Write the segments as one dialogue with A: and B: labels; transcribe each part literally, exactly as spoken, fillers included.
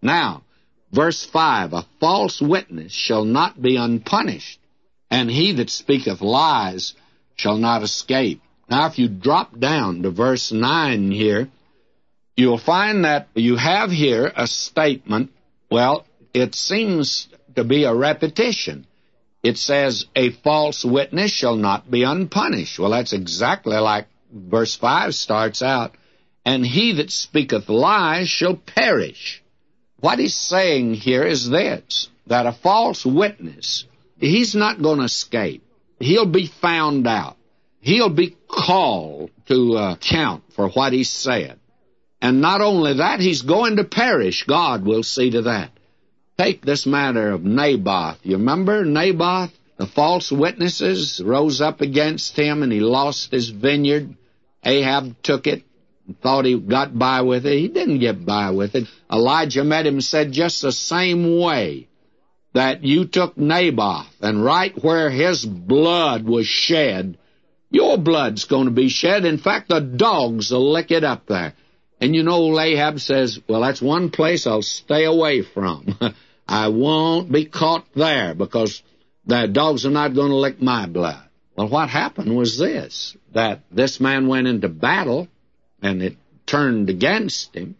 A: Now, verse five, a false witness shall not be unpunished, and he that speaketh lies shall not escape. Now, if you drop down to verse nine here, you'll find that you have here a statement. Well, it seems to be a repetition. It says, a false witness shall not be unpunished. Well, that's exactly like verse five starts out. And he that speaketh lies shall perish. What he's saying here is this, that a false witness, he's not going to escape. He'll be found out. He'll be called to account for what he said. And not only that, he's going to perish. God will see to that. Take this matter of Naboth. You remember Naboth? The false witnesses rose up against him, and he lost his vineyard. Ahab took it and thought he got by with it. He didn't get by with it. Elijah met him and said, just the same way that you took Naboth, and right where his blood was shed, your blood's going to be shed. In fact, the dogs will lick it up there. And you know, Ahab says, well, that's one place I'll stay away from. I won't be caught there because the dogs are not going to lick my blood. Well, what happened was this, that this man went into battle, and it turned against him,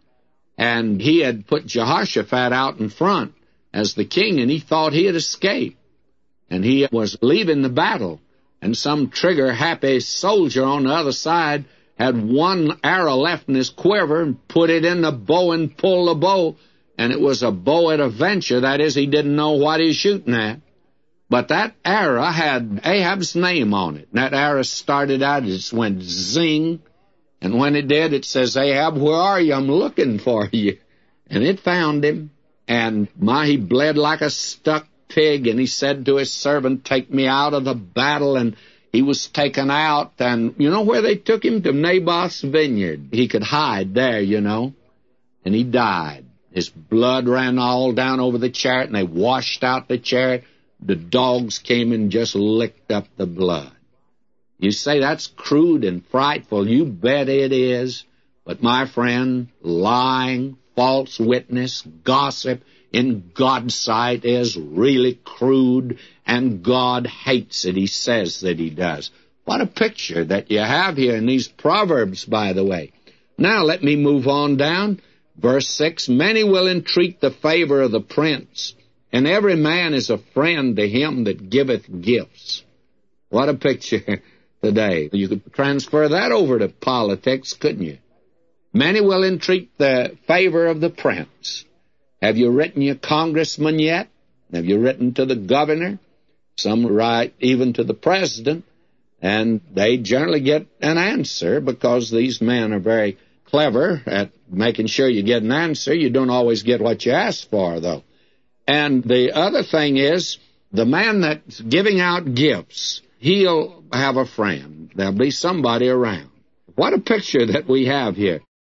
A: and he had put Jehoshaphat out in front as the king, and he thought he had escaped. And he was leaving the battle, and some trigger-happy soldier on the other side had one arrow left in his quiver and put it in the bow and pulled the bow, and it was a bow at a venture. That is, he didn't know what he was shooting at. But that arrow had Ahab's name on it. And that arrow started out, it just went zing. And when it did, it says, Ahab, where are you? I'm looking for you. And it found him. And my, he bled like a stuck pig. And he said to his servant, take me out of the battle. And he was taken out. And you know where they took him? To Naboth's vineyard. He could hide there, you know. And he died. His blood ran all down over the chariot, and they washed out the chariot. The dogs came and just licked up the blood. You say that's crude and frightful. You bet it is. But my friend, lying, false witness, gossip, in God's sight is really crude, and God hates it. He says that he does. What a picture that you have here in these Proverbs, by the way. Now let me move on down. Verse six, many will entreat the favor of the prince, and every man is a friend to him that giveth gifts. What a picture today. You could transfer that over to politics, couldn't you? Many will entreat the favor of the prince. Have you written your congressman yet? Have you written to the governor? Some write even to the president, and they generally get an answer because these men are very clever at making sure you get an answer. You don't always get what you ask for, though. And the other thing is, the man that's giving out gifts, he'll have a friend. There'll be somebody around. What a picture that we have here.